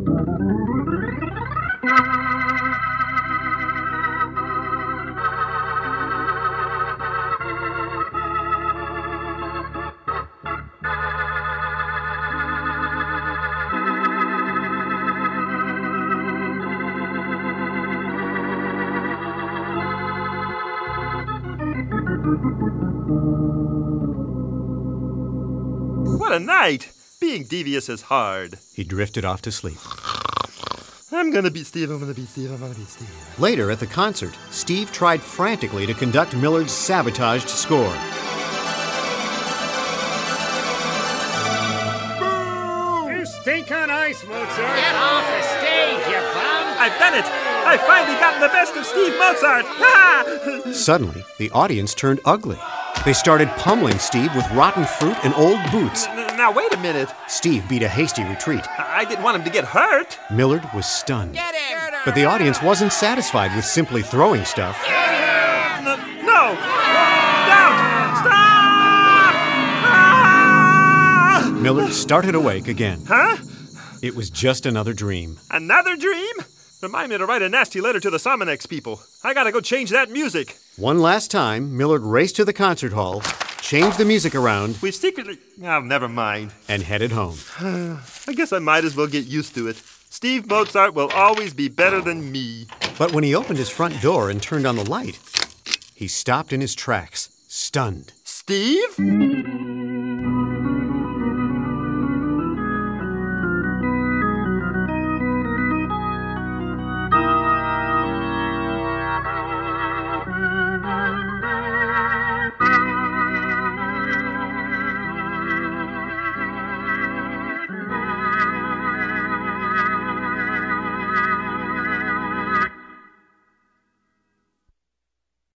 What a night! Being devious is hard. He drifted off to sleep. I'm gonna beat Steve, I'm gonna beat Steve, I'm gonna beat Steve. Later at the concert, Steve tried frantically to conduct Millard's sabotaged score. Boo! You stink on ice, Mozart. Get off the stage, you bum! I've done it! I've finally gotten the best of Steve Mozart! Ha! Suddenly, the audience turned ugly. They started pummeling Steve with rotten fruit and old boots. Now, wait a minute. Steve beat a hasty retreat. I didn't want him to get hurt. Millard was stunned. Get him! But the audience wasn't satisfied with simply throwing stuff. No! Don't! Stop! Ah! Millard started awake again. Huh? It was just another dream. Another dream? Remind me to write a nasty letter to the Somonex people. I gotta go change that music. One last time, Millard raced to the concert hall, changed the music around, We've secretly... Oh, never mind. and headed home. I guess I might as well get used to it. Steve Mozart will always be better than me. But when he opened his front door and turned on the light, he stopped in his tracks, stunned. Steve?